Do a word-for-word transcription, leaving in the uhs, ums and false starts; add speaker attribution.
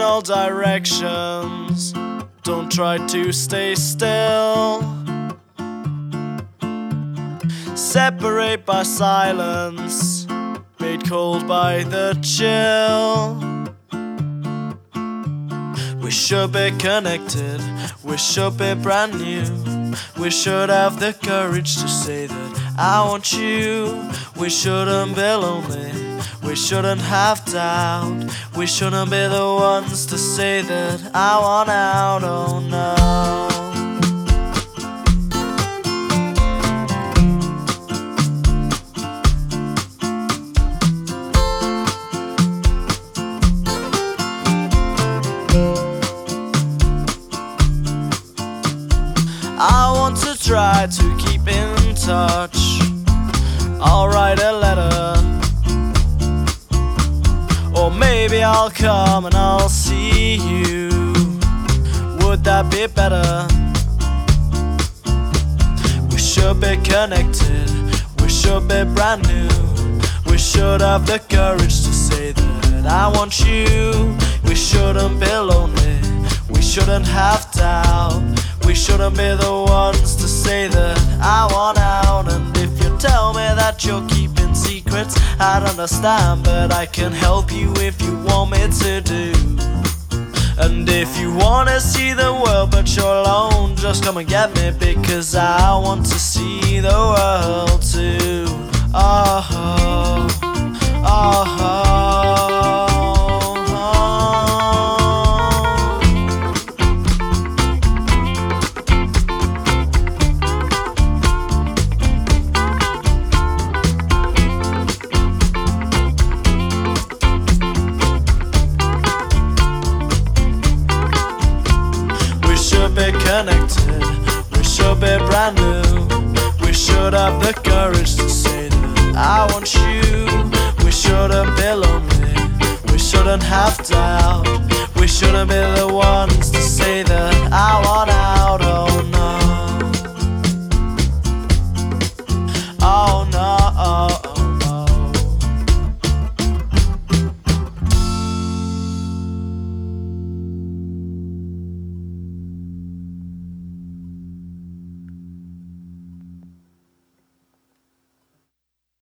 Speaker 1: all directions. Don't try to stay still. Separate by silence, made cold by the chill. We should be connected, we should be brand new. We should have the courage to say that I want you. We shouldn't be lonely, we shouldn't have doubt. We shouldn't be the ones to say that I want out, oh no. I want to try to keep in touch. I'll write a letter, or maybe I'll come and I'll see you. Would that be better? We should be connected, we should be brand new. We should have the courage to say that I want you. We shouldn't be lonely, we shouldn't have doubt. We shouldn't be the ones to say that I want out. And if you tell me that you're keeping secrets, I'd understand, but I can help you if you want me to do. And if you wanna see the world but you're alone, just come and get me, because I want to see the world too. Oh, oh, oh, oh. Be connected, we should be brand new. We should have the courage to say that I want you. We shouldn't be lonely, we shouldn't have doubt. We shouldn't be the